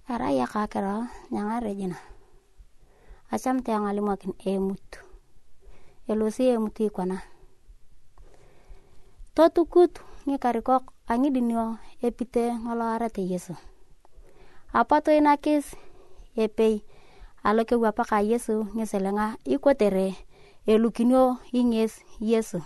Ara ya kakera nyanga rejina. Acham te angalimakin emut. Elosi emut ikona. Totukut ngi karikok angi dinyo epite ngolo arate Yesu. Apato inakis epei aloke wapaka Yesu ngeselenga ikotere elukinyo inges Yesu.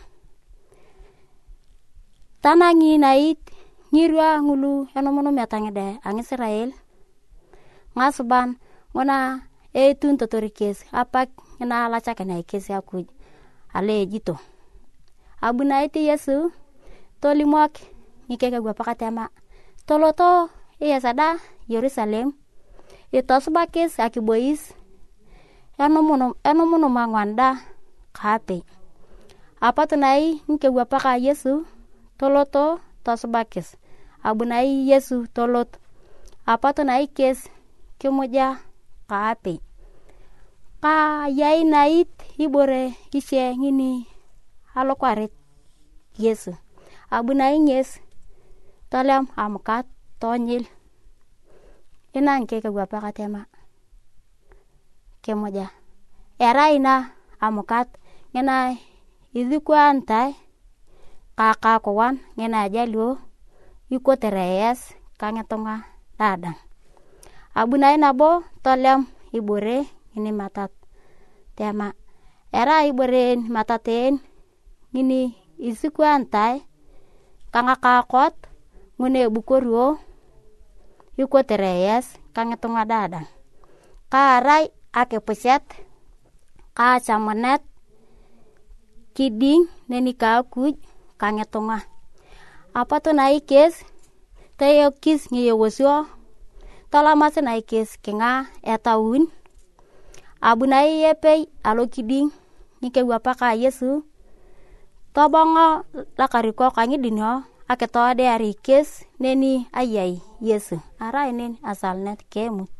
Tanangi nait ngirwa ngulu enomono metangide ang Israel. Ngasuban ngona etun totorikes apak ngina alachakena ikesi akuj ale ejito. Abuna iti Yesu tolimok ngikeke gwapaka tema toloto iyesada Yerusalem itosbakis akibois enomono mangwanda kape. Apatunai ngike gwapaka Yesu toloto tosbakis abunai Yesu tolot apatunai kes kemoja kape. Ka yai nait ibore isye ngini alokwarit Yesu. Abunai nges tolem amukat tonyil. Ina ngike gwapaka tema kemoja. Era ina amukat ngena idhikwa antai kakakuwan ngena ajalio ikotereyes kangetonga dadang. Abunai nabo tolem ibore ngini matat tema. Era ibore mataten ngini isikwa antai kangakakot ngune bukorio ikotereyes kangetonga dadang. Karai akepuset kachamonet kiding neni kakuj kangetonga. Apato naikes tayokis ngiyewosyo tolamas naikes kinga etaun. Abunai epei alo kiding ngike wapaka Yesu tobongo lakariko kangidinyo aketode arikes neni ayai Yesu. Ara inen asalnet kemut.